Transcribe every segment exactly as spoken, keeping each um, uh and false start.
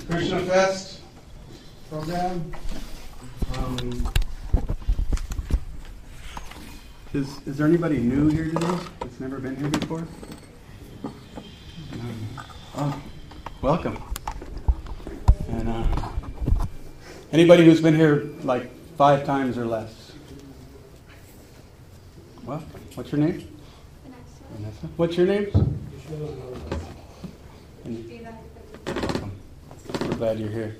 Krishna Fest program. Um, is is there anybody new here today that's never been here before? Um, oh, welcome. And uh, anybody who's been here like five times or less? Well, what's your name? Vanessa. Vanessa. What's your name? Welcome. We're glad you're here.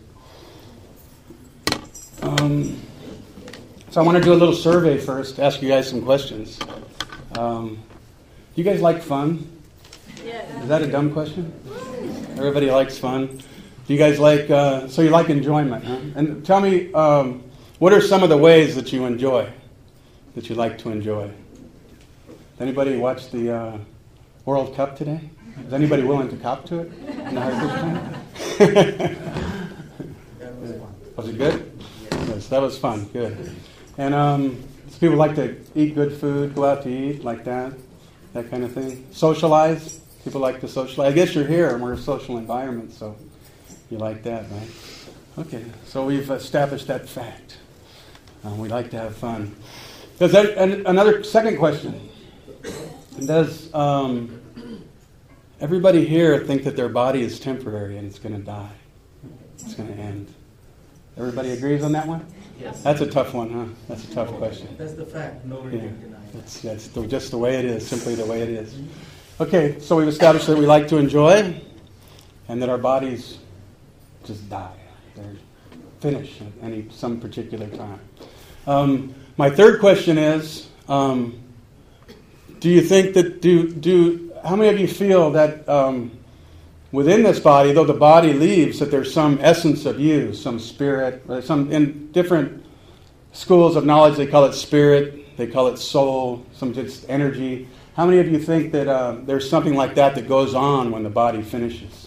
Um, so I want to do a little survey first, ask you guys some questions. Um, you guys like fun? Yeah. Is that a dumb question? Everybody likes fun. Do you guys like, uh, so you like enjoyment, huh? And tell me, um, what are some of the ways that you enjoy, that you like to enjoy? Anybody watch the uh, World Cup today? Is anybody willing to cop to it? In the Hare Was it good? Yes, that was fun. Good. And um, so people like to eat good food, go out to eat, like that, that kind of thing. Socialize. People like to socialize. I guess you're here, and we're a social environment, so you like that, right? Okay, so we've established that fact. Um, we like to have fun. Does that, and another second question. Does um, everybody here think that their body is temporary and it's going to die? It's going to end. Everybody agrees on that one? Yes. That's a tough one, huh? That's a tough question. That's the fact. Nobody Yeah. can deny it. That's, that's the, just the way it is, simply the way it is. Okay, so we've established that we like to enjoy and that our bodies just die. They're finished at any some particular time. Um, my third question is, um, do you think that, do, do how many of you feel that um, within this body, though the body leaves, that there's some essence of you, some spirit, or some, in different schools of knowledge they call it spirit, they call it soul, some just energy. How many of you think that uh, there's something like that that goes on when the body finishes?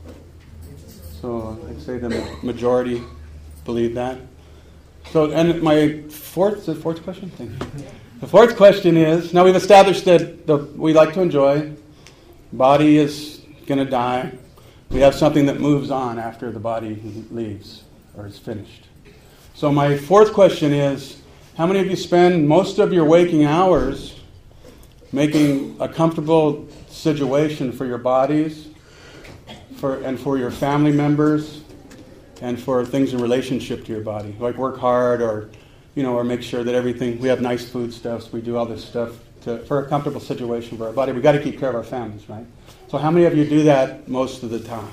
So I'd say the majority believe that. So, and my fourth, the fourth question? Thank you. The fourth question is, now we've established that the, we like to enjoy, body is going to die. We have something that moves on after the body leaves or is finished. So my fourth question is, how many of you spend most of your waking hours making a comfortable situation for your bodies for and for your family members and for things in relationship to your body? Like work hard or, you know, or make sure that everything, we have nice foodstuffs, we do all this stuff to, for a comfortable situation for our body. We've got to keep care of our families, right? So how many of you do that most of the time?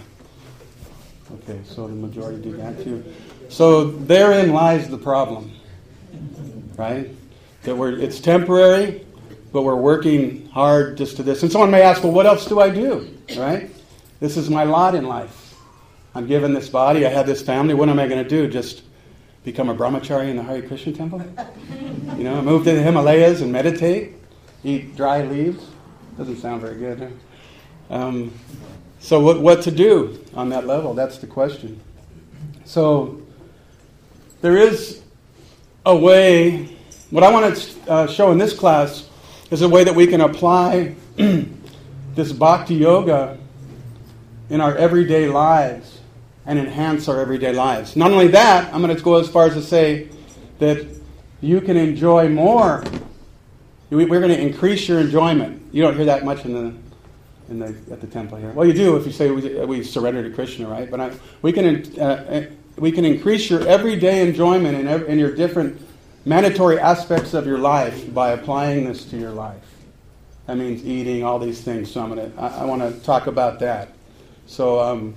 Okay, so the majority do that too. So therein lies the problem, right? That we're it's temporary, but we're working hard just to this. And someone may ask, well, what else do I do, right? This is my lot in life. I'm given this body, I have this family, what am I going to do? Just become a brahmachari in the Hare Krishna temple? You know, move to the Himalayas and meditate? Eat dry leaves? Doesn't sound very good, huh? Um, so what, what to do on that level? That's the question. So there is a way, what I want to uh, show in this class is a way that we can apply this bhakti yoga in our everyday lives and enhance our everyday lives. Not only that, I'm going to go as far as to say that you can enjoy more. We're going to increase your enjoyment. You don't hear that much in the in the at the temple here. Well, you do if you say we, we surrender to Krishna, right? But I, we can uh, we can increase your everyday enjoyment in, every, in your different mandatory aspects of your life by applying this to your life. That means eating, all these things. So I'm gonna I, I want to talk about that. So um,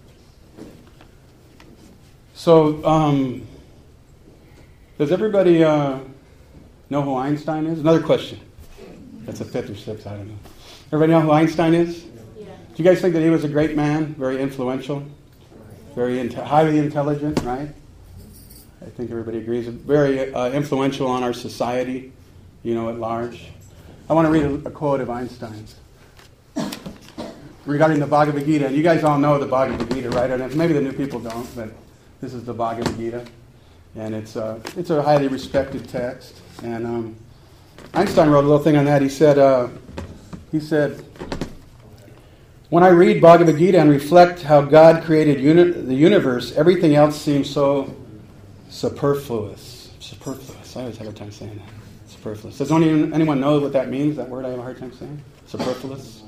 so um, does everybody uh, know who Einstein is? Another question. That's a fifth or sixth, I don't know. Everybody know who Einstein is? Yeah. Do you guys think that he was a great man, very influential, very in- highly intelligent, right? I think everybody agrees. Very uh, influential on our society, you know, at large. I want to read a, a quote of Einstein's regarding the Bhagavad Gita. And you guys all know the Bhagavad Gita, right? And maybe the new people don't, but this is the Bhagavad Gita. And it's, uh, it's a highly respected text. And um, Einstein wrote a little thing on that. He said, uh, he said, When I read Bhagavad Gita and reflect how God created uni- the universe, everything else seems so superfluous. Superfluous. I always have a hard time saying that. Superfluous. Does anyone, anyone know what that means, that word I have a hard time saying? Superfluous?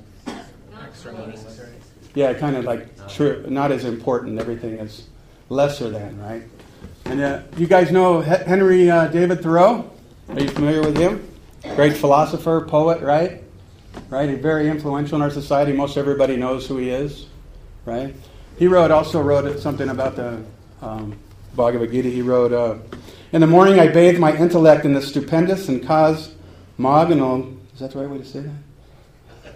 Yeah, kind of like true, not as important. Everything is lesser than, right? And uh, you guys know Henry uh, David Thoreau? Are you familiar with him? Great philosopher, poet, right? Right? He's very influential in our society. Most everybody knows who he is, right? He wrote, also wrote something about the um, Bhagavad Gita. He wrote, uh, in the morning I bathe my intellect in the stupendous and cosmogonal, is that the right way to say that?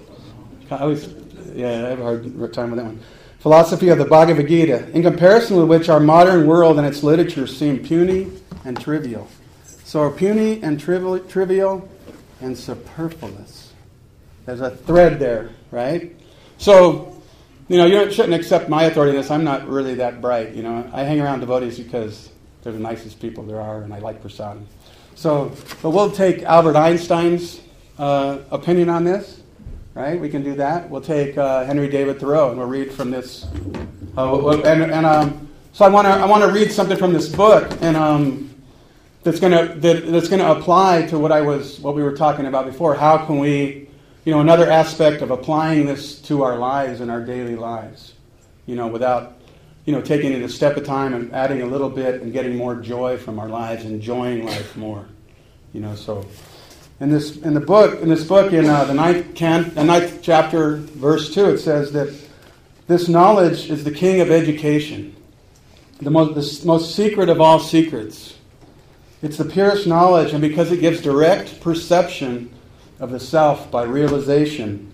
I always, yeah, I have a hard time with that one. Philosophy of the Bhagavad Gita, in comparison with which our modern world and its literature seem puny and trivial. So puny and trivial, trivial and superfluous. There's a thread there, right? So, you know, you shouldn't accept my authority in this. I'm not really that bright, you know. I hang around devotees because they're the nicest people there are, and I like prasadam. So, but we'll take Albert Einstein's uh, opinion on this, right? We can do that. We'll take uh, Henry David Thoreau, and we'll read from this. Uh, and and um, so I want to I want to read something from this book, and um, that's gonna that, that's gonna apply to what I was what we were talking about before. How can we, you know, another aspect of applying this to our lives and our daily lives, you know, without, you know, taking it a step at a time and adding a little bit and getting more joy from our lives, enjoying life more, you know. So, in this in the book in this book in uh, the ninth can the ninth chapter, verse two, it says that this knowledge is the king of education, the most the most secret of all secrets. It's the purest knowledge, and because it gives direct perception of the self by realization,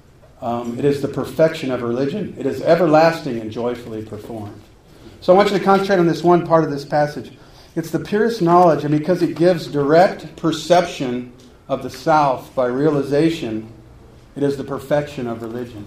um, it is the perfection of religion. It is everlasting and joyfully performed. So I want you to concentrate on this one part of this passage. It's the purest knowledge, and because it gives direct perception of the self by realization, it is the perfection of religion.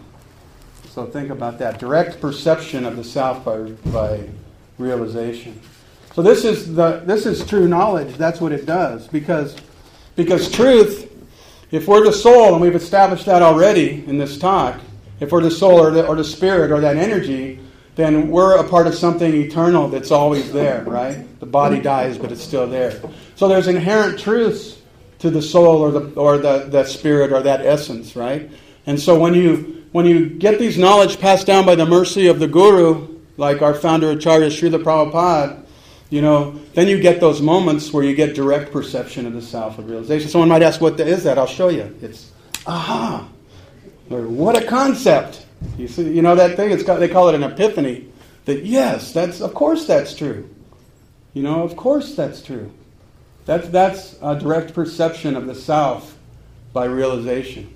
So think about that. Direct perception of the self by, by realization. So this is the this is true knowledge. That's what it does. Because because truth, if we're the soul, and we've established that already in this talk, if we're the soul or the, or the spirit or that energy, then we're a part of something eternal that's always there, right? The body dies, but it's still there. So there's inherent truths to the soul or the or the, the spirit or that essence, right? And so when you when you get these knowledge passed down by the mercy of the Guru, like our founder Acharya Srila Prabhupada, you know, then you get those moments where you get direct perception of the self of realization. Someone might ask, what is that? I'll show you. It's, aha, or what a concept. You see, you know that thing? It's got, they call it an epiphany. That yes, that's of course that's true. You know, of course that's true. That's that's a direct perception of the self by realization.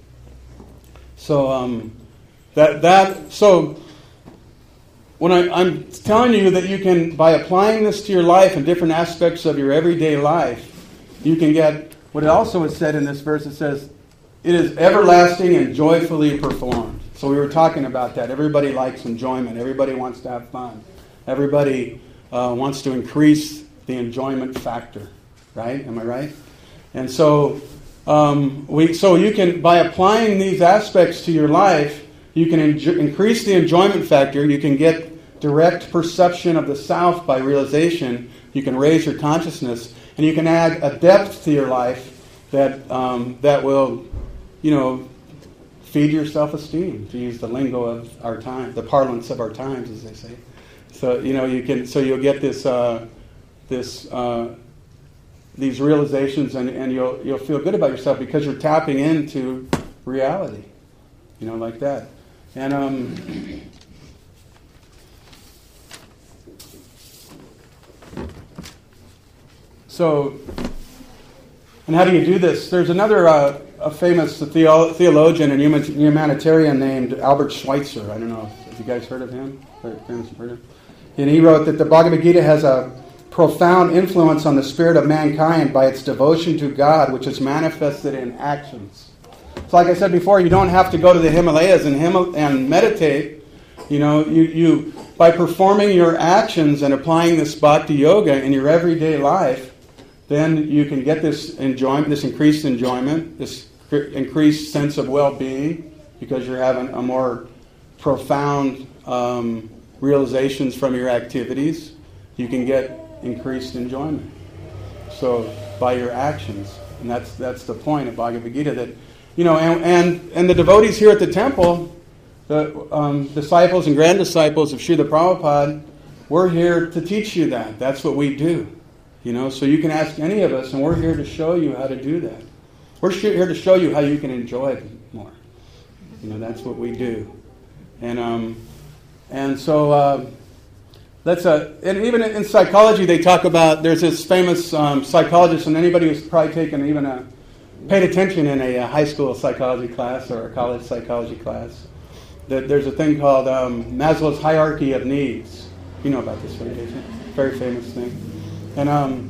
So um, that that so. When I, I'm telling you that you can, by applying this to your life and different aspects of your everyday life, you can get, what it also is said in this verse, it says, it is everlasting and joyfully performed. So we were talking about that. Everybody likes enjoyment. Everybody wants to have fun. Everybody uh, wants to increase the enjoyment factor. Right? Am I right? And so, um, we, so you can, by applying these aspects to your life, you can enjo- increase the enjoyment factor. You can get direct perception of the self by realization. You can raise your consciousness, and you can add a depth to your life that um, that will, you know, feed your self-esteem. To use the lingo of our time, the parlance of our times, as they say. So you know, you can. So you'll get this uh, this uh, these realizations, and, and you'll you'll feel good about yourself because you're tapping into reality. You know, like that. And um, so, and how do you do this? There's another uh, a famous theo- theologian and humanitarian named Albert Schweitzer. I don't know if you guys heard of him. And he wrote that the Bhagavad Gita has a profound influence on the spirit of mankind by its devotion to God, which is manifested in actions. So like I said before, you don't have to go to the Himalayas and Him- and meditate. You know, you, you by performing your actions and applying this bhakti yoga in your everyday life, then you can get this enjoyment, this increased enjoyment, this increased sense of well-being, because you're having a more profound um, realizations from your activities. You can get increased enjoyment. So by your actions, and that's that's the point of Bhagavad Gita. That you know, and and, and the devotees here at the temple, the um, disciples and grand disciples of Srila Prabhupada, we're here to teach you that. That's what we do. You know, so you can ask any of us, and we're here to show you how to do that. We're here to show you how you can enjoy it more. You know, that's what we do. And um, and so uh, that's a. And even in psychology, they talk about. There's this famous um, psychologist, and anybody who's probably taken even a paid attention in a, a high school psychology class or a college psychology class. That there's a thing called um, Maslow's hierarchy of needs. You know about this, right? Very famous thing. And um,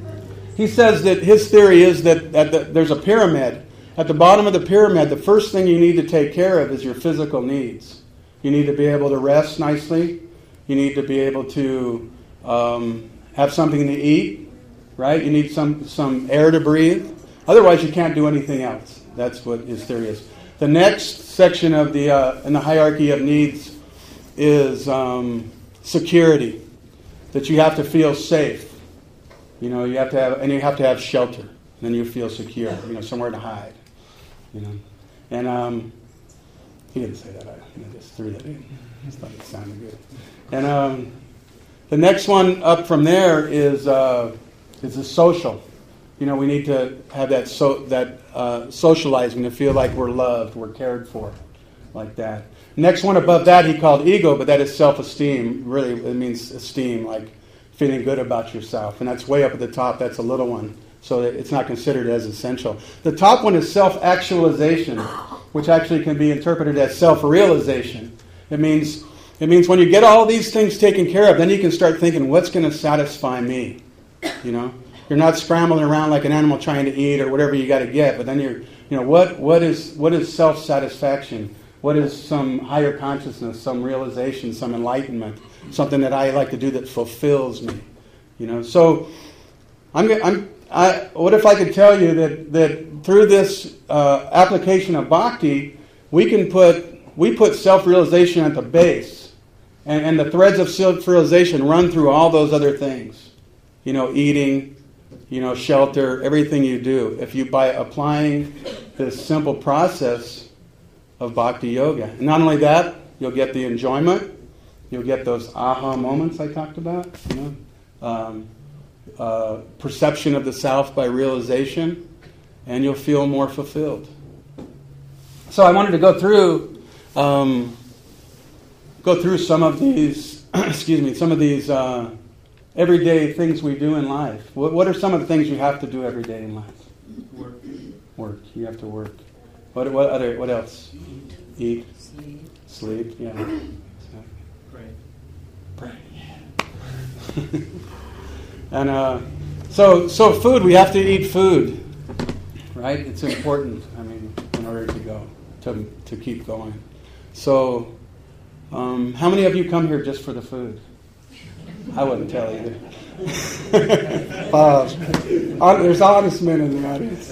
he says that his theory is that, that the, there's a pyramid. At the bottom of the pyramid, the first thing you need to take care of is your physical needs. You need to be able to rest nicely. You need to be able to um, have something to eat, right? You need some, some air to breathe. Otherwise, you can't do anything else. That's what his theory is. The next section of the uh, in the hierarchy of needs is um, security. That you have to feel safe. You know, you have to have, and you have to have shelter. Then you feel secure. You know, somewhere to hide. You know, and um, he didn't say that. I, I just threw that in. I just thought it sounded good. And um, the next one up from there is uh, is the social. You know, we need to have that so that uh, socializing to feel like we're loved, we're cared for, like that. Next one above that he called ego, but that is self-esteem. Really, it means esteem, like feeling good about yourself. And that's way up at the top. That's a little one. So it's not considered as essential. The top one is self-actualization, which actually can be interpreted as self-realization. It means it means when you get all these things taken care of, then you can start thinking, what's going to satisfy me? You know? You're not scrambling around like an animal trying to eat or whatever you got to get, but then you're, you know, what what is what is self-satisfaction? What is some higher consciousness, some realization, some enlightenment, something that I like to do that fulfills me? You know, so I'm I'm I. What if I could tell you that that through this uh, application of bhakti, we can put we put self-realization at the base, and, and the threads of self-realization run through all those other things. You know, eating, you know, shelter, everything you do. If you by applying this simple process of bhakti yoga, and not only that, you'll get the enjoyment, you'll get those aha moments I talked about. You know, um, uh, perception of the self by realization, and you'll feel more fulfilled. So I wanted to go through, um, go through some of these. excuse me, some of these. Uh, Everyday things we do in life. What, what are some of the things you have to do every day in life? Work. Work. You have to work. What what other? What else? Eat. Eat. Sleep. Sleep. Yeah. Pray. Pray. and uh, so so food. We have to eat food, right? It's important. I mean, in order to go to to keep going. So, um, how many of you come here just for the food? I wouldn't tell either. Bob. There's honest men in the audience.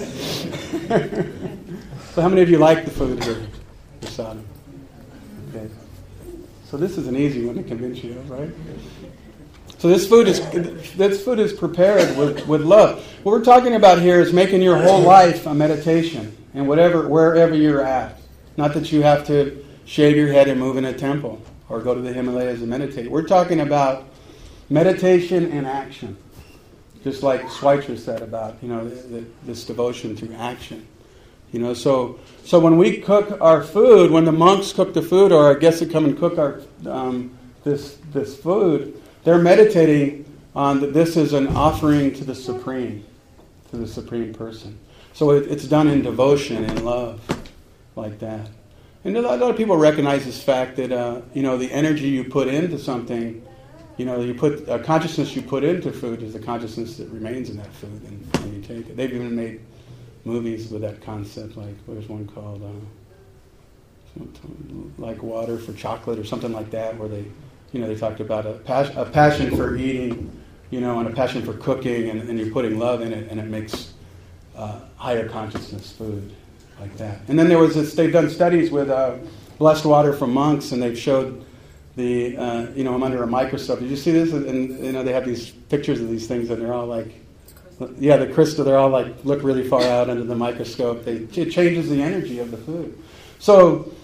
So how many of you like the food here? Prasadam. Okay. So this is an easy one to convince you of, right? So this food is this food is prepared with, with love. What we're talking about here is making your whole life a meditation, and whatever wherever you're at. Not that you have to shave your head and move in a temple or go to the Himalayas and meditate. We're talking about meditation and action, just like Schweitzer said about, you know, the, the, this devotion through action. You know, so so when we cook our food, when the monks cook the food, or our guests that come and cook our um, this this food, they're meditating on that this is an offering to the Supreme, to the Supreme Person. So it, it's done in devotion and love, like that. And a lot, a lot of people recognize this fact that uh, you know, the energy you put into something. You know, you put a consciousness you put into food is the consciousness that remains in that food, and, and you take it. They've even made movies with that concept, like there's one called uh, like Water for Chocolate or something like that, where they, you know, they talked about a, pas- a passion for eating, you know, and a passion for cooking, and, and you're putting love in it, and it makes uh, higher consciousness food, like that. And then there was this, they've done studies with uh, blessed water from monks, and they've showed the, uh, you know, I'm under a microscope. Did you see this? And, you know, they have these pictures of these things, and they're all like, yeah, the crystal, they're all like, look really far out under the microscope. They, it changes the energy of the food. So,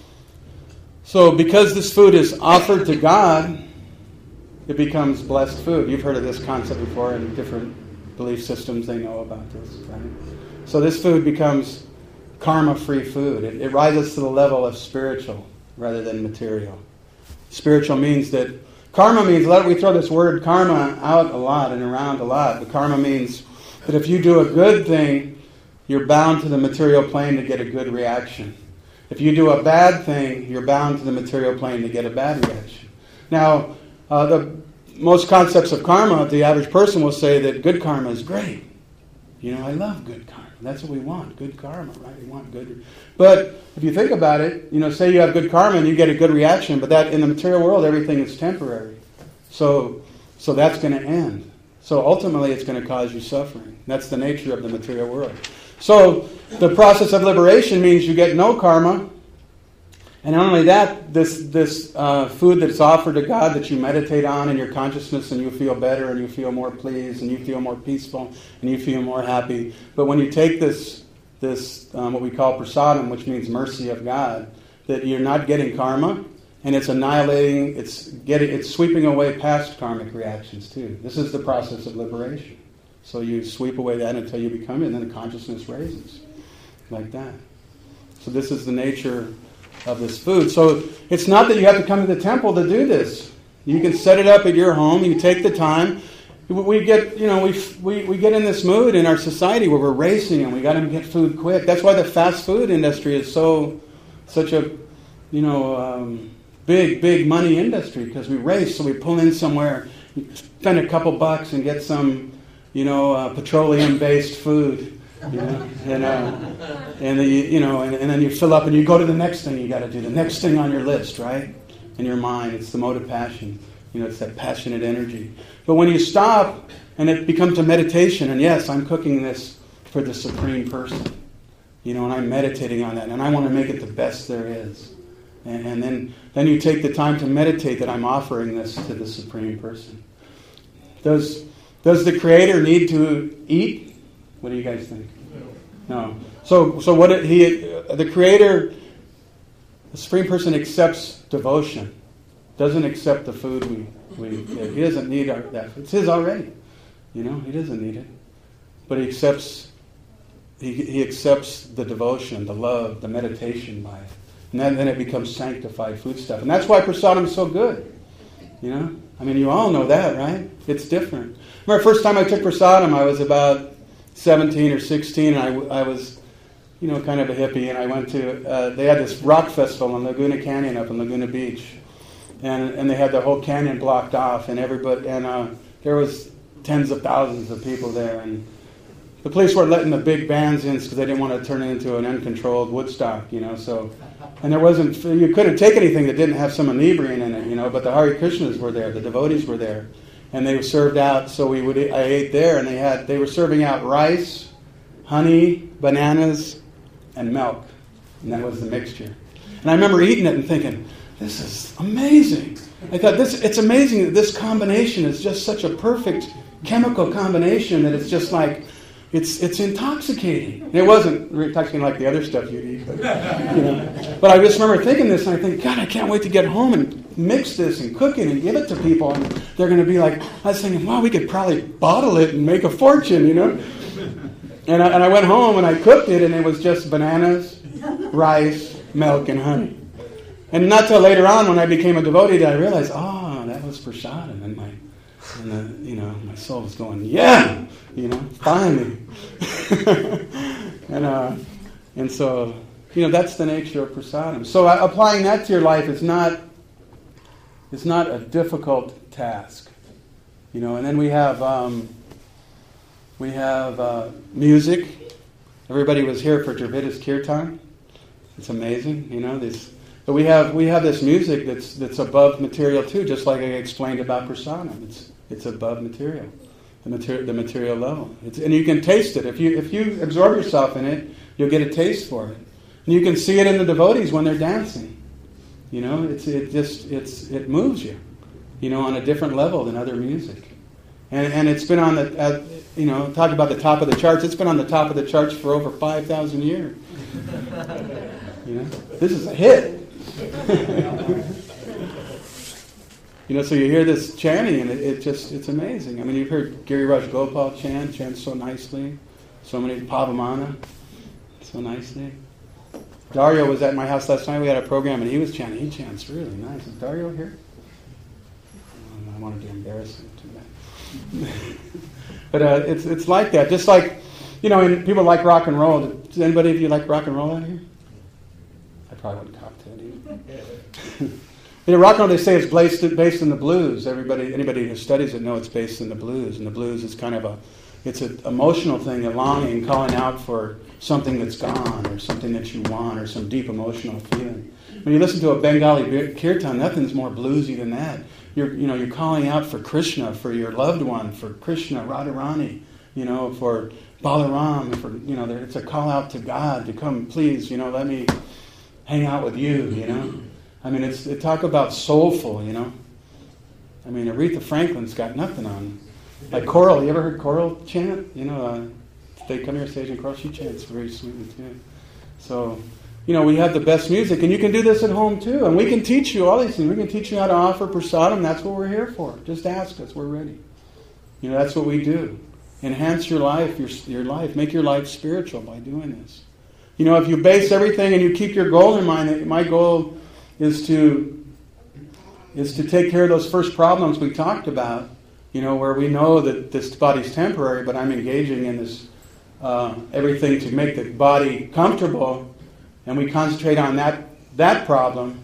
so because this food is offered to God, it becomes blessed food. You've heard of this concept before in different belief systems. They know about this, right? So this food becomes karma-free food. It, it rises to the level of spiritual rather than material. Spiritual means that, karma means, we throw this word karma out a lot and around a lot, but karma means that if you do a good thing, you're bound to the material plane to get a good reaction. If you do a bad thing, you're bound to the material plane to get a bad reaction. Now, uh, the most concepts of karma, the average person will say that good karma is great. You know, I love good karma. That's what we want, good karma, right? We want good. But if you think about it, you know, say you have good karma and you get a good reaction, but that in the material world, everything is temporary. So, so that's going to end. So ultimately, it's going to cause you suffering. That's the nature of the material world. So the process of liberation means you get no karma. And not only that, this this uh, food that's offered to God that you meditate on in your consciousness, and you feel better and you feel more pleased and you feel more peaceful and you feel more happy. But when you take this, this um, what we call prasadam, which means mercy of God, that you're not getting karma, and it's annihilating, it's getting, it's sweeping away past karmic reactions too. This is the process of liberation. So you sweep away that until you become it, and then the consciousness raises like that. So this is the nature of this food. So it's not that you have to come to the temple to do this. You can set it up at your home. You take the time. We get, you know, we we we get in this mood in our society where we're racing and we got to get food quick. That's why the fast food industry is so such a, you know, um, big big money industry, because we race. So we pull in somewhere, spend a couple bucks and get some, you know, uh, petroleum-based food. You know, and uh, and the, you know, and, and then you fill up and you go to the next thing you got to do, the next thing on your list, right? In your mind, it's the mode of passion. You know, it's that passionate energy. But when you stop and it becomes a meditation, and yes, I'm cooking this for the Supreme Person, you know, and I'm meditating on that, and I want to make it the best there is. And, and then then you take the time to meditate that I'm offering this to the Supreme Person. Does does the Creator need to eat? What do you guys think? No. So, so what it, he, the Creator, the Supreme Person accepts devotion. Doesn't accept the food we we give. He doesn't need our, that. It's his already. You know, he doesn't need it. But he accepts. He he accepts the devotion, the love, the meditation by it, and then, then it becomes sanctified food stuff. And that's why prasadam is so good. You know, I mean, you all know that, right? It's different. Remember, first time I took prasadam, I was about seventeen or sixteen, and I, I was, you know, kind of a hippie, and I went to, uh, they had this rock festival in Laguna Canyon up in Laguna Beach, and and they had the whole canyon blocked off, and everybody, and uh, there was tens of thousands of people there, and the police weren't letting the big bands in because they didn't want to turn it into an uncontrolled Woodstock, you know, so, and there wasn't, you couldn't take anything that didn't have some inebriant in it, you know, but the Hare Krishnas were there, the devotees were there. And they were served out, so we would. I ate there, and they had. They were serving out rice, honey, bananas, and milk, and that was the mixture. And I remember eating it and thinking, "This is amazing." I thought, "This. It's amazing that this combination is just such a perfect chemical combination that it's just like, it's it's intoxicating." And it wasn't intoxicating like the other stuff you'd eat, but, you know. But I just remember thinking this, and I think, God, I can't wait to get home and mix this and cook it and give it to people, and they're going to be like, I was thinking, wow, we could probably bottle it and make a fortune, you know. And I, and I went home and I cooked it, and it was just bananas, rice, milk, and honey. And not till later on, when I became a devotee, did I realize, oh, that was prasadam, and my, and the, you know, my soul was going, yeah, you know, finally. and uh, and so, you know, that's the nature of prasadam. So uh, applying that to your life is not. It's not a difficult task, you know. And then we have um, we have uh, music. Everybody was here for Dravidas Kirtan. It's amazing, you know. This, but we have we have this music that's that's above material too, just like I explained about prasadam. It's it's above material, the material the material level. It's, and you can taste it if you if you absorb yourself in it. You'll get a taste for it. And you can see it in the devotees when they're dancing. You know, it's it just it's it moves you, you know, on a different level than other music. And and it's been on the uh, you know, talk about the top of the charts. It's been on the top of the charts for over five thousand years. You know, this is a hit. You know, so you hear this chanting, and it, it just it's amazing. I mean, you've heard Giriraj Gopal chant, chant so nicely. So many Pavamana, so nicely. Dario was at my house last night. We had a program, and he was chanting. He chants really nice. Is Dario here? Um, I wanted to embarrass him too bad. But uh, it's it's like that. Just like, you know, and people like rock and roll. Does anybody of you like rock and roll out here? I probably wouldn't talk to it either. You know, rock and roll, they say it's based, based in the blues. Everybody, anybody who studies it knows it's based in the blues. And the blues is kind of a, it's an emotional thing, a longing, calling out for something that's gone, or something that you want, or some deep emotional feeling. When you listen to a Bengali kirtan, nothing's more bluesy than that. You're, you know, you're calling out for Krishna, for your loved one, for Krishna, Radharani, you know, for Balaram, for, you know, it's a call out to God to come, please, you know, let me hang out with you, you know. I mean, it's they talk about soulful, you know. I mean, Aretha Franklin's got nothing on. Like Coral, you ever heard Coral chant? You know, uh, they come here stage and Coral, she chants very sweetly too. So, you know, we have the best music, and you can do this at home too. And we can teach you all these things. We can teach you how to offer prasadam. That's what we're here for. Just ask us. We're ready. You know, that's what we do. Enhance your life, your your life. Make your life spiritual by doing this. You know, if you base everything and you keep your goal in mind, my goal is to is to take care of those first problems we talked about, you know, where we know that this body's temporary, but I'm engaging in this uh, everything to make the body comfortable, and we concentrate on that that problem,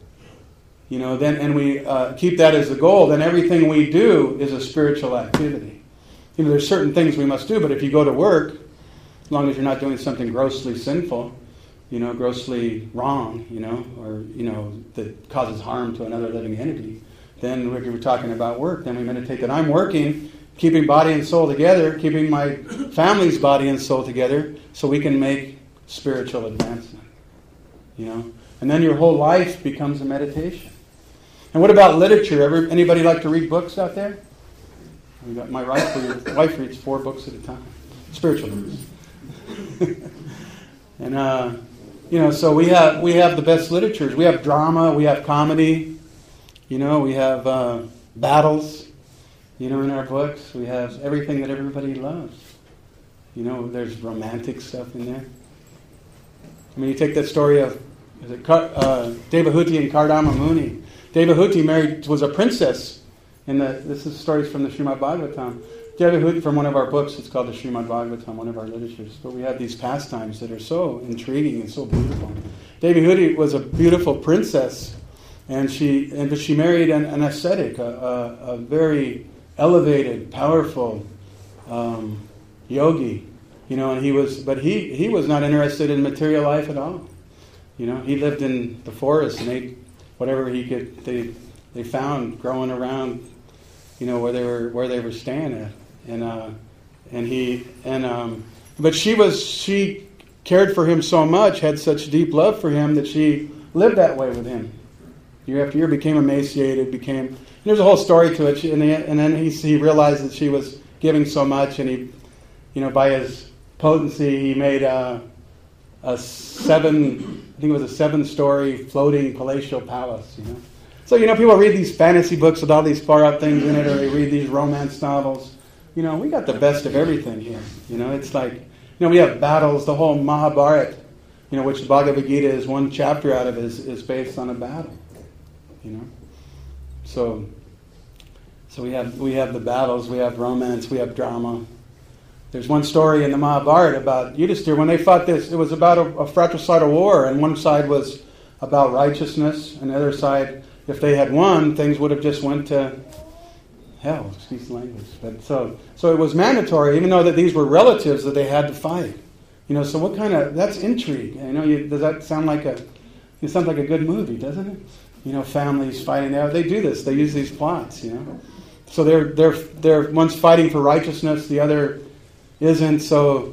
you know, then and we uh, keep that as the goal, then everything we do is a spiritual activity. You know, there's certain things we must do, but if you go to work, as long as you're not doing something grossly sinful, you know, grossly wrong, you know, or, you know, that causes harm to another living entity, then if we're talking about work, then we meditate that I'm working, keeping body and soul together, keeping my family's body and soul together, so we can make spiritual advancement, you know. And then your whole life becomes a meditation. And what about literature? Ever, anybody like to read books out there? We got my wife, wife reads four books at a time, spiritual books. And, uh, you know, so we have we have the best literatures. We have drama, we have comedy, you know, we have uh, battles, you know, in our books. We have everything that everybody loves. You know, there's romantic stuff in there. I mean, you take that story of is it Kar, uh, Devahuti and Kardama Muni. Devahuti married was a princess. In the this is stories from the Srimad Bhagavatam. Devahuti, from one of our books, it's called the Srimad Bhagavatam, one of our literatures. But we have these pastimes that are so intriguing and so beautiful. Devahuti was a beautiful princess, and she and but she married an, an ascetic, a, a, a very elevated, powerful um, yogi. You know, and he was, but he, he was not interested in material life at all. You know, he lived in the forest and ate whatever he could. They they found growing around, you know, where they were where they were staying at. And uh, and he and um, but she was she cared for him so much, had such deep love for him that she lived that way with him. Year after year, became emaciated, became. And there's a whole story to it. She, and, the, and then he he realized that she was giving so much, and he, you know, by his potency, he made a, a seven. I think it was a seven-story floating palatial palace. You know, so you know people read these fantasy books with all these far-out things in it, or they read these romance novels. You know, we got the best of everything here. You know, it's like, you know, we have battles. The whole Mahabharata, you know, which the Bhagavad Gita is one chapter out of, is, is based on a battle. You know, so so we have we have the battles, we have romance, we have drama. There's one story in the Mahabharata about Yudhishthira when they fought this. It was about a, a fratricidal war, and one side was about righteousness, and the other side, if they had won, things would have just went to hell, excuse the language. But so, so it was mandatory, even though that these were relatives, that they had to fight. You know, so what kind of, that's intrigue. You know, you, does that sound like a, it sounds like a good movie, doesn't it? You know, families fighting there. They do this. They use these plots, you know. So they're, they're, they're, one's fighting for righteousness, the other isn't. So,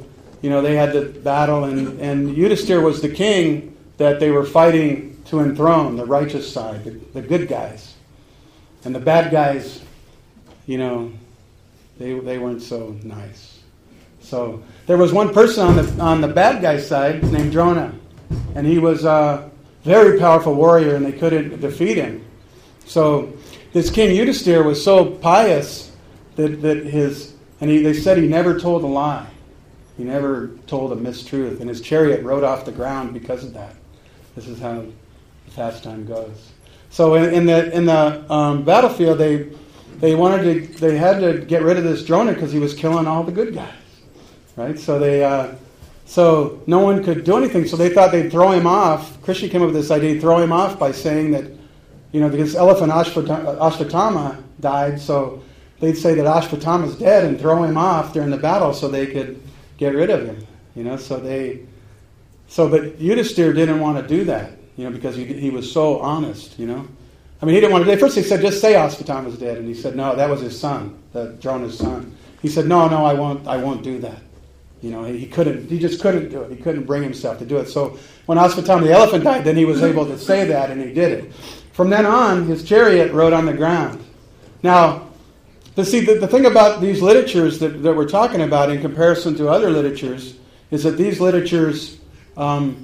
you know, they had the battle, and, and Yudhisthira was the king that they were fighting to enthrone, the righteous side, the, the good guys. And the bad guys, you know, they they weren't so nice. So there was one person on the on the bad guy side named Drona, and he was a very powerful warrior, and they couldn't defeat him. So this King Yudhisthira was so pious that, that his, and he, they said he never told a lie. He never told a mistruth, and his chariot rode off the ground because of that. This is how the pastime goes. So in, in the in the um, battlefield, they they wanted to they had to get rid of this Drona because he was killing all the good guys, right? So they uh, so no one could do anything. So they thought they'd throw him off. Krishna came up with this idea: throw him off by saying that, you know, this elephant Ashvatthama, Ashvatthama died, so they'd say that Ashvatthama's dead and throw him off during the battle so they could get rid of him. You know, so they so but Yudhisthira didn't want to do that. You know, because he, he was so honest, you know. I mean, he didn't want to do it. First he said, just say Ashvatthama was dead. And he said, no, that was his son, the Drona's son. He said, no, no, I won't I won't do that. You know, he, he couldn't, he just couldn't do it. He couldn't bring himself to do it. So when Ashvatthama the elephant died, then he was able to say that, and he did it. From then on, his chariot rode on the ground. Now, the, see, the, the thing about these literatures that, that we're talking about in comparison to other literatures is that these literatures... Um,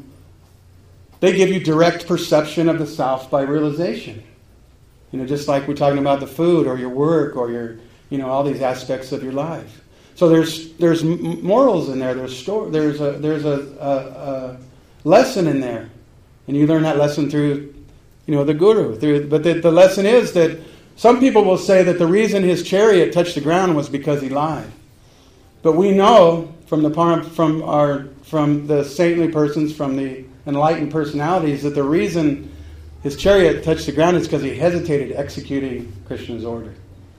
They give you direct perception of the self by realization. You know, just like we're talking about the food or your work or your, you know, all these aspects of your life. So there's there's morals in there. There's story. There's a there's a, a, a lesson in there, and you learn that lesson through, you know, the guru. Through, but the, the lesson is that some people will say that the reason his chariot touched the ground was because he lied. But we know from the from our from the saintly persons, from the enlightened personalities, that the reason his chariot touched the ground is because he hesitated executing Krishna's order.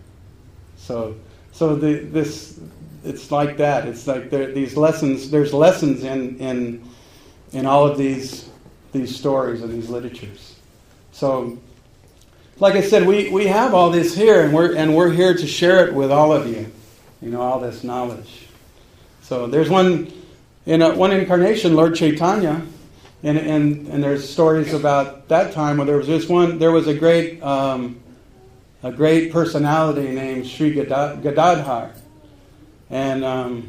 So, so the, this it's like that. It's like there, these lessons. There's lessons in in in all of these these stories and these literatures. So, like I said, we, we have all this here, and we're and we're here to share it with all of you. You know, all this knowledge. So there's one in a, one incarnation, Lord Chaitanya. And, and and there's stories about that time where there was this one. There was a great um, a great personality named Sri Gadadhar, and um,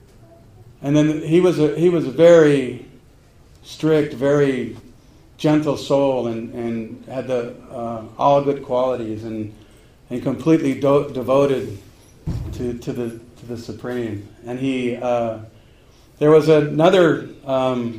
and then he was a he was a very strict, very gentle soul, and, and had the uh, all good qualities, and and completely do- devoted to to the to the Supreme. And he uh, there was another. Um,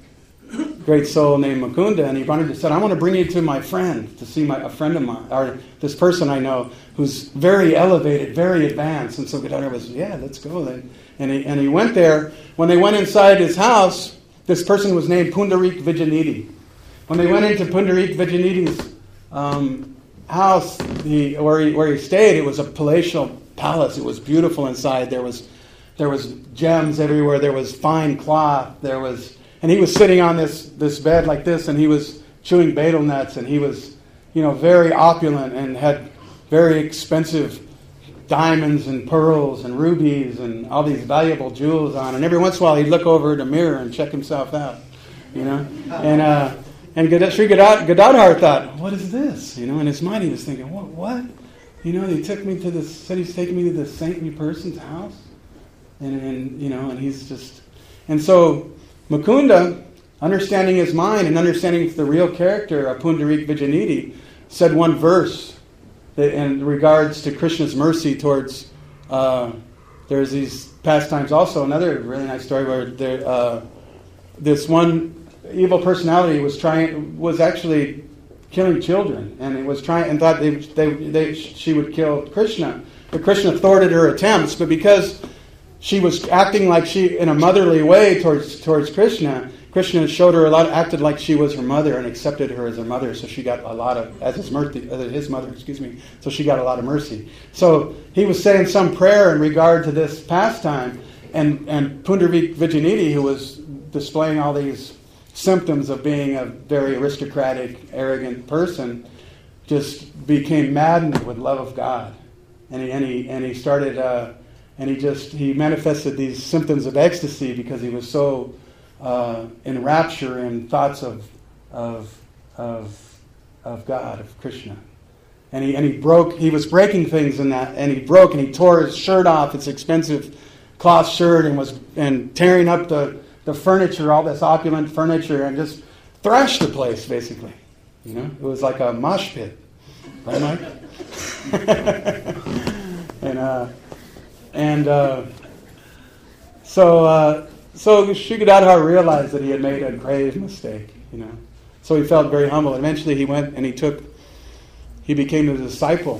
great soul named Mukunda, and he wanted to said, I want to bring you to my friend, to see my a friend of mine, or this person I know who's very elevated, very advanced. And so Gadadhar was, yeah, let's go then. And he and he went there. When they went inside his house, this person was named Pundarik Vijayanidhi. When they went into Pundarik Vijayanidhi's um, house, he, where he where he stayed, it was a palatial palace. It was beautiful inside. There was there was gems everywhere. There was fine cloth. There was And he was sitting on this, this bed like this, and he was chewing betel nuts, and he was, you know, very opulent and had very expensive diamonds and pearls and rubies and all these valuable jewels on. And every once in a while, he'd look over at a mirror and check himself out, you know. And uh, and Sri Gadadhar thought, what is this? You know, in his mind, he was thinking, what? What? You know, he took me to this. Said he's taking me to this saintly person's house, and and you know, and he's just, and so. Mukunda, understanding his mind and understanding the real character of Pundarik Vijayanidhi, said one verse that in regards to Krishna's mercy towards, uh, there's these pastimes also, another really nice story where there, uh, this one evil personality was trying, was actually killing children, and it was trying, and thought they, they, they, she would kill Krishna. But Krishna thwarted her attempts, but because she was acting like she, in a motherly way towards towards Krishna. Krishna showed her a lot, acted like she was her mother and accepted her as her mother. So she got a lot of, as his mercy, as his mother, excuse me. So she got a lot of mercy. So he was saying some prayer in regard to this pastime, and and Pundarik Vijayanidhi, who was displaying all these symptoms of being a very aristocratic, arrogant person, just became maddened with love of God, and he and he and he started. Uh, and he just he manifested these symptoms of ecstasy because he was so uh, in rapture and thoughts of of of of God, of Krishna. And he and he broke. He was breaking things in that, and he broke and he tore his shirt off, his expensive cloth shirt, and was and tearing up the, the furniture, all this opulent furniture, and just thrashed the place basically. You know, it was like a mosh pit, right, Mike? and uh, and uh, so uh, so Shuddhadhara realized that he had made a grave mistake. You know, so he felt very humble. Eventually, he went and he took. He became a disciple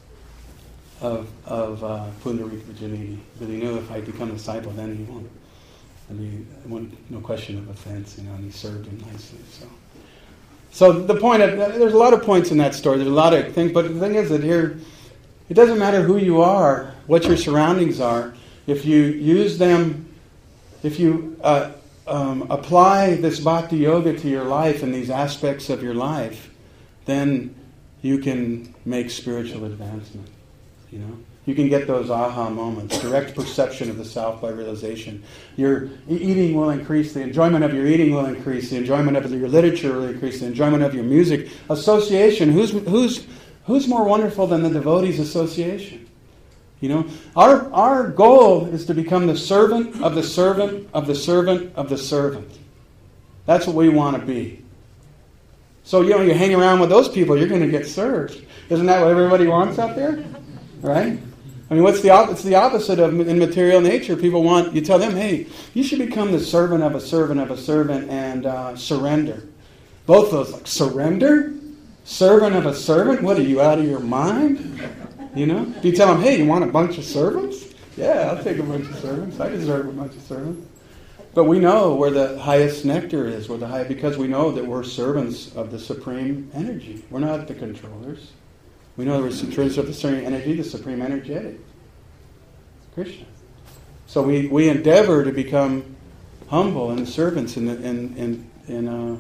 of of uh, Pundarika Janini, but he knew if I become a disciple, then he won't. I mean, no question of offense, you know. And he served him nicely. So, so the point of there's a lot of points in that story. There's a lot of things, but the thing is that here, it doesn't matter who you are, what your surroundings are. If you use them, if you uh, um, apply this bhakti yoga to your life and these aspects of your life, then you can make spiritual advancement. You know, you can get those aha moments, direct perception of the self by realization. Your eating will increase, the enjoyment of your eating will increase, the enjoyment of your literature will increase, the enjoyment of your music. Association, who's who's who's more wonderful than the devotees' association? You know, our our goal is to become the servant of the servant of the servant of the servant. That's what we want to be. So, you know, you hang around with those people, you're going to get served. Isn't that what everybody wants out there? Right? I mean, what's the op- it's the opposite of in material nature. People want, you tell them, hey, you should become the servant of a servant of a servant and uh, surrender. Both those, like, surrender? Servant of a servant? What, are you out of your mind? You know? Do you tell them, hey, you want a bunch of servants? Yeah, I'll take a bunch of servants. I deserve a bunch of servants. But we know where the highest nectar is, where the high, because we know that we're servants of the supreme energy. We're not the controllers. We know we're servants of the supreme energy, the supreme energetic, Krishna. So we, we endeavor to become humble and servants in the in in in, uh,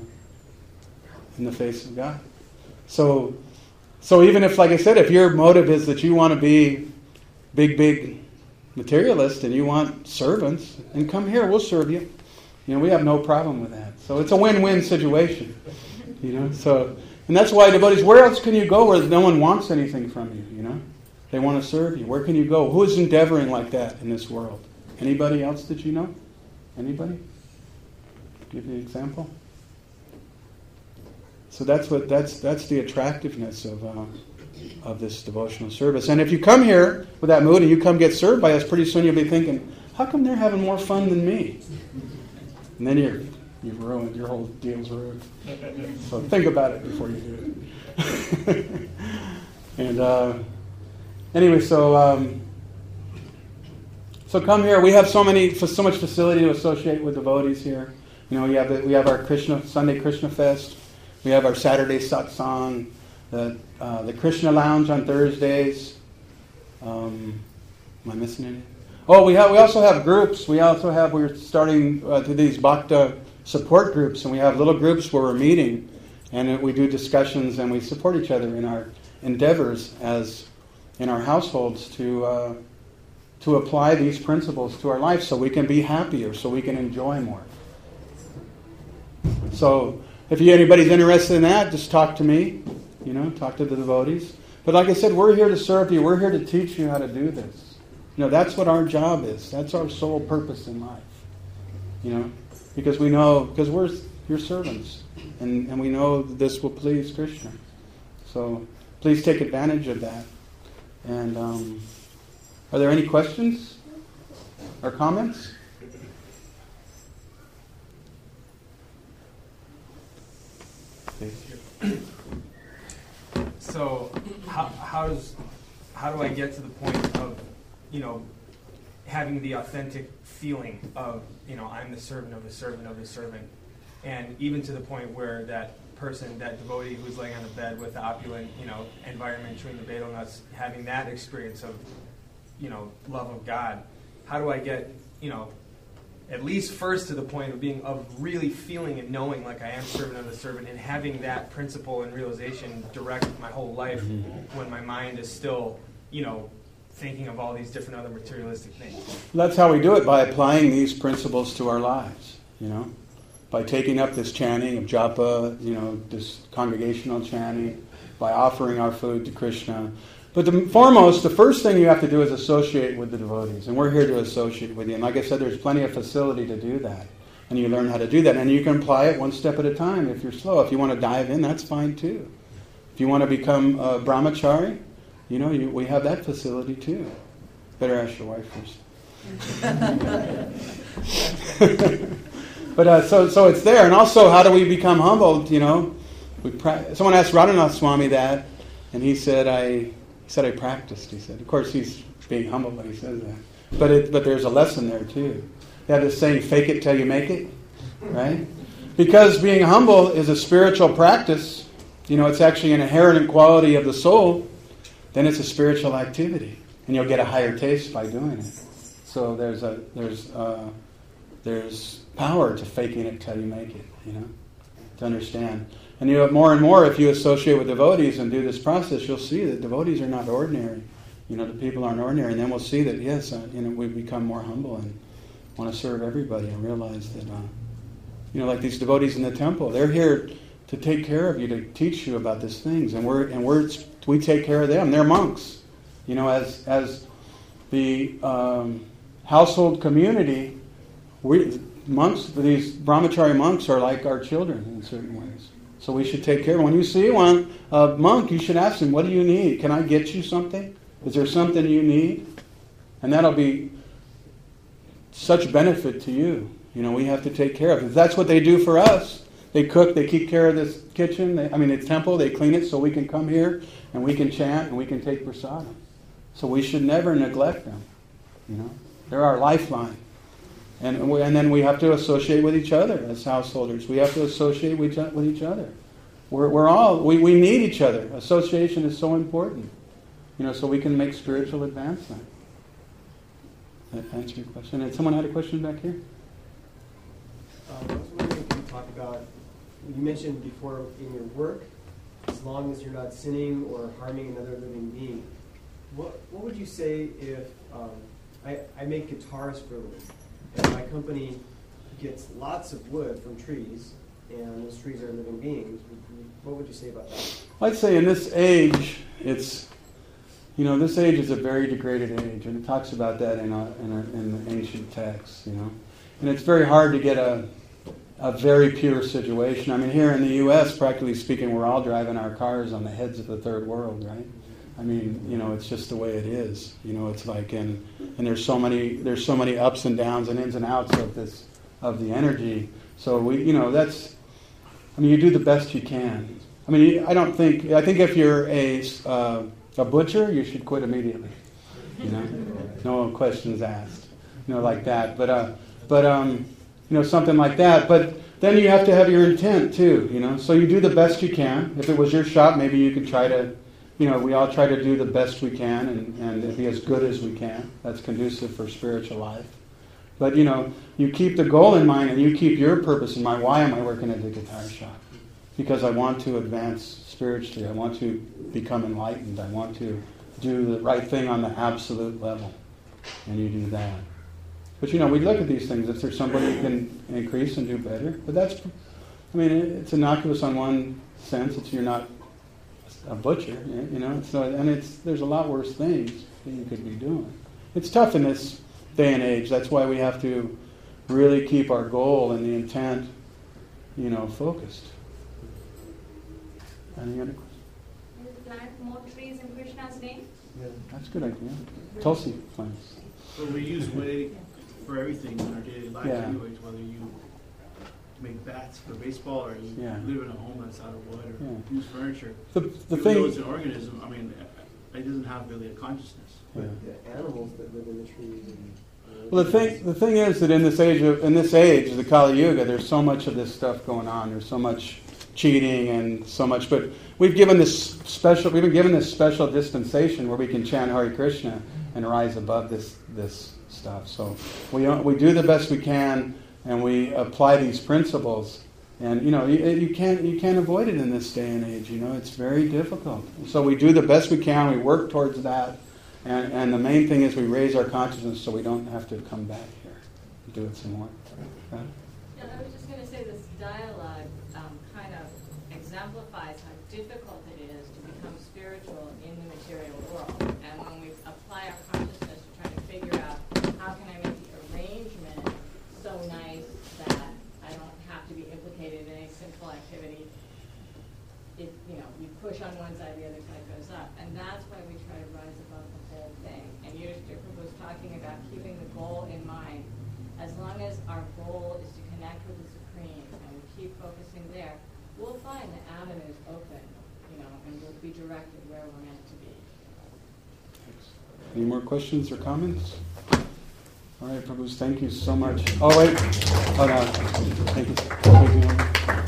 in the face of God. So so even if, like I said, if your motive is that you want to be big big. materialist and you want servants, and come here, we'll serve you. You know, we have no problem with that. So it's a win-win situation. You know, so and that's why devotees, where else can you go where no one wants anything from you? You know, they want to serve you. Where can you go? Who is endeavoring like that in this world? Anybody else that you know? Anybody? Give you an example. So that's what that's that's the attractiveness of. Uh, of this devotional service. And if you come here with that mood and you come get served by us, pretty soon you'll be thinking, how come they're having more fun than me? And then you're, you've ruined, your whole deal's ruined. So think about it before you do it. and uh, anyway, so um, so come here. We have so many, so much facility to associate with devotees here. You know, we have the, we have our Krishna Sunday Krishna Fest. We have our Saturday satsang. The uh, the Krishna Lounge on Thursdays. Um, am I missing anything? Oh, we have we also have groups. We also have we're starting uh, to these Bhakta support groups, and we have little groups where we're meeting, and we do discussions, and we support each other in our endeavors as in our households to uh, to apply these principles to our life, so we can be happier, so we can enjoy more. So, if you anybody's interested in that, just talk to me. You know, talk to the devotees. But like I said, we're here to serve you. We're here to teach you how to do this. You know, that's what our job is. That's our sole purpose in life. You know, because we know, because we're your servants. And, and we know that this will please Krishna. So please take advantage of that. And um, are there any questions or comments? So, how, how does how do I get to the point of, you know, having the authentic feeling of, you know, I'm the servant of the servant of the servant, and even to the point where that person, that devotee who's laying on the bed with the opulent, you know, environment, chewing the betel nuts, having that experience of, you know, love of God. How do I get, you know, at least first to the point of being, of really feeling and knowing like I am servant of the servant, and having that principle and realization direct my whole life, mm-hmm. when my mind is still, you know, thinking of all these different other materialistic things. That's how we do it, by applying these principles to our lives, you know, by taking up this chanting of japa, you know, this congregational chanting, by offering our food to Krishna. But the foremost, the first thing you have to do is associate with the devotees, and we're here to associate with you. And like I said, there's plenty of facility to do that, and you learn how to do that, and you can apply it one step at a time. If you're slow, if you want to dive in, that's fine too. If you want to become a brahmachari, you know, you, we have that facility too. Better ask your wife first. But uh, so so it's there, and also, how do we become humbled? You know, we pra- someone asked Radhanath Swami that, and he said, "I." He said, "I practiced." He said, of course, he's being humble when he says that, but it, but there's a lesson there too. They have this saying, "Fake it till you make it," right? Because being humble is a spiritual practice. You know, it's actually an inherent quality of the soul. Then it's a spiritual activity, and you'll get a higher taste by doing it. So there's a there's uh, there's power to faking it till you make it. You know, to understand. And you know, more and more, if you associate with devotees and do this process, you'll see that devotees are not ordinary. You know, the people aren't ordinary, and then we'll see that yes, uh, you know, we become more humble and want to serve everybody, and realize that uh, you know, like these devotees in the temple, they're here to take care of you, to teach you about these things, and we're and we're we take care of them. They're monks, you know, as as the um, household community. We monks, these brahmachari monks, are like our children in certain ways. So we should take care of them. When you see one a monk, you should ask him, "What do you need? Can I get you something? Is there something you need?" And that'll be such benefit to you. You know, we have to take care of it. That's what they do for us. They cook, they keep care of this kitchen, they, I mean, it's temple, they clean it so we can come here and we can chant and we can take prasadam. So we should never neglect them. You know, they're our lifeline. And, we, and then we have to associate with each other as householders. We have to associate with, with each other. We're, we're all, we, we need each other. Association is so important. You know, so we can make spiritual advancement. That answer your question? And someone had a question back here? Um, I was wondering if you talk about, you mentioned before in your work, as long as you're not sinning or harming another living being, what what would you say if um, I, I make guitars for a living, and my company gets lots of wood from trees, and those trees are living beings? What would you say about that? I'd say in this age, it's, you know, this age is a very degraded age, and it talks about that in a, in, a, in the ancient texts, you know. And it's very hard to get a a very pure situation. I mean, here in the U S, practically speaking, we're all driving our cars on the heads of the third world, right? I mean, you know, it's just the way it is. You know, it's like, and and there's so many there's so many ups and downs and ins and outs of this of the energy. So we, you know, that's. I mean, you do the best you can. I mean, I don't think. I think if you're a uh, a butcher, you should quit immediately. You know, no questions asked. You know, like that. But uh, but um. You know, something like that. But then you have to have your intent too, you know. So you do the best you can. If it was your shop, maybe you could try to, you know, we all try to do the best we can and, and be as good as we can. That's conducive for spiritual life. But, you know, you keep the goal in mind and you keep your purpose in mind. Why am I working at the guitar shop? Because I want to advance spiritually. I want to become enlightened. I want to do the right thing on the absolute level. And you do that. But, you know, we look at these things. If there's somebody who can increase and do better. But that's, I mean, it's innocuous on one sense. It's you're not a butcher, you know. So, and it's there's a lot worse things that you could be doing. It's tough in this day and age. That's why we have to really keep our goal and the intent, you know, focused. Any other questions? Plant more trees in Krishna's name? Yeah. That's a good idea. Tulsi plants. So we use weight for everything in our daily life, Yeah. anyways, whether you make bats for baseball or you Yeah. live in a home that's out of wood or Yeah. use furniture. The the Even though it's thing. an organism, I mean, it doesn't have really a consciousness. Yeah. The animals that live in the trees. And, uh, Well, the thing the thing is that in this age of in this age, the Kali Yuga, there's so much of this stuff going on. There's so much cheating and so much. But we've given this special. We've been given this special dispensation where we can chant Hare Krishna and rise above this this stuff. So we we do the best we can, and we apply these principles. And you know, you, you can't you can't avoid it in this day and age. You know, it's very difficult. So we do the best we can. We work towards that, And, and the main thing is we raise our consciousness so we don't have to come back here and do it some more. Right? Yeah, I was just going to say this dialogue um, kind of exemplifies how difficult it is to become spiritual in the material world. And when we apply our consciousness to try to figure out how can I make the arrangement so nice that I don't have to be implicated in a simple activity, it, you know, you push on one side, the other side goes up. And that's why we try to rise above the whole thing. And Yudhishthira was talking about keeping the goal in mind. As long as our goal is to connect with the Supreme and we keep focusing there, we'll find the avenues open, you know, and we'll be directed where we're meant to be. Any more questions or comments? All right, Prabhus, thank you so much. Oh, wait. Oh, no. Thank you. Thank you.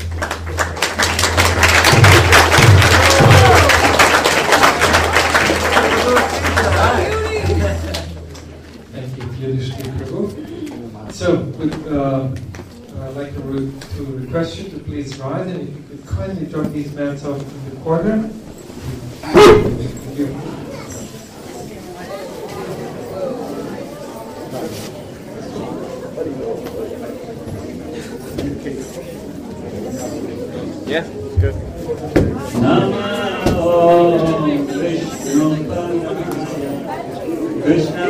Thank you, Yudhishthira Prabhu. So, uh, I'd like to, re- to request you to please rise, and if you could kindly drop these mats off in the corner. Thank you. Yeah, good. Namo Vishnu Padaya Krishna